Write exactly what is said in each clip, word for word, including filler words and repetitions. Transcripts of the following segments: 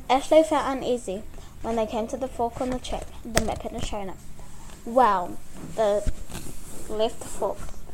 Ashley felt uneasy when they came to the fork on the track. The map had shown it. Wow, the left fork.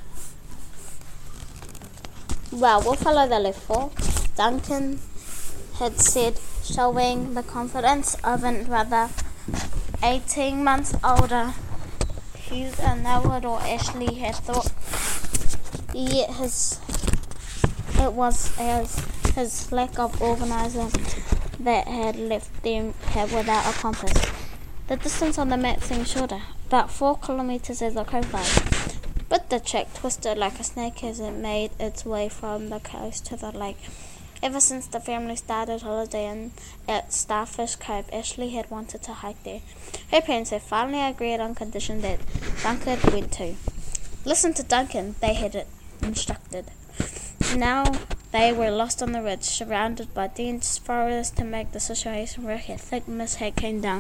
Well, we'll follow the left fork, Duncan had said, showing the confidence of a brother eighteen months older. Hughes and Elwood or Ashley had thought. Yet his it was as his lack of organising that had left them without a compass. The distance on the map seemed shorter, about four kilometres as the crow flies. But the track twisted like a snake as it made its way from the coast to the lake. Ever since the family started holidaying at Starfish Cove, Ashley had wanted to hike there. Her parents had finally agreed on condition that Duncan went too. Listen to Duncan, they had instructed. Now they were lost on the ridge, surrounded by dense forest to make the situation work. A thick mist had came down.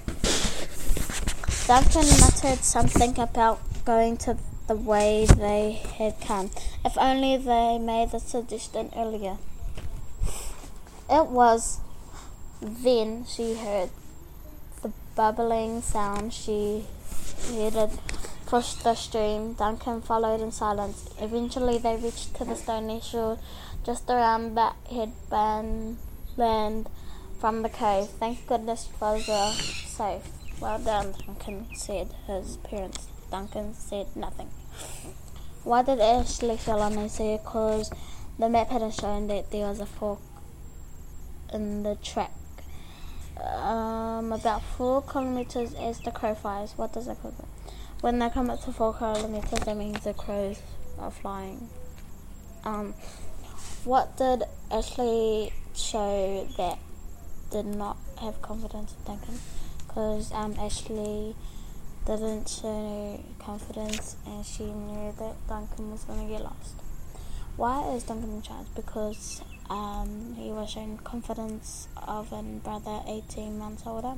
Duncan muttered something about going to the way they had come. If only they made the suggestion earlier. It was then she heard the bubbling sound. She headed pushed the stream. Duncan followed in silence. Eventually they reached to the stony shore just around that headband land from the cove. Thank goodness we were safe. Well done, Duncan said his parents. Duncan said nothing. Why did Ashley feel uneasy? Because the map hadn't shown that there was a fork in the track. Um, about four kilometres as the crow flies. What does that mean? When they come up to four kilometres, that means the crows are flying. Um, what did Ashley show that did not have confidence in Duncan? Because um, Ashley didn't show confidence and she knew that Duncan was going to get lost. Why is Duncan in charge? Because um, he was showing confidence of a brother eighteen months older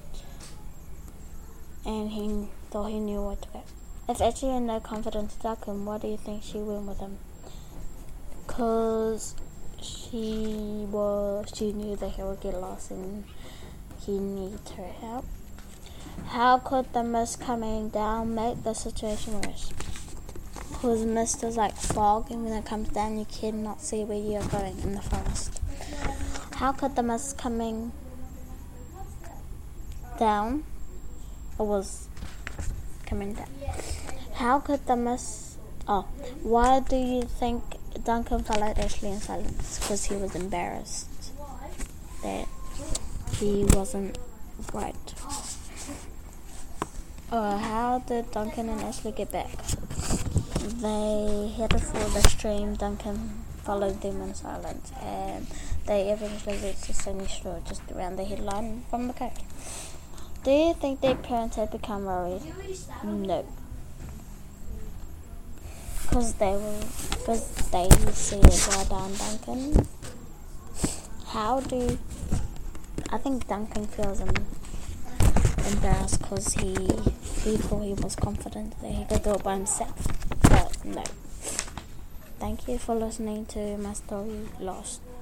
and he thought he knew where to go. If Ashley had no confidence in Duncan, why do you think she went with him? Because she was, she knew that he would get lost and he needed her help. How could the mist coming down make the situation worse? Because mist is like fog, and when it comes down you cannot see where you're going in the forest. How could the mist coming down, it was coming down. How could the mist, oh, why do you think Duncan followed Ashley in silence? Because he was embarrassed that he wasn't right. Uh, how did Duncan and Ashley get back? They headed for the stream. Duncan followed them in silence, and they eventually reached the sunny shore just around the headline from the coast. Do you think their parents had become worried? No. Because they were, because they said, well done, Duncan. How do you, I think Duncan feels em- embarrassed because he, he thought he was confident that he could do it by himself. But no. Thank you for listening to my story, Lost.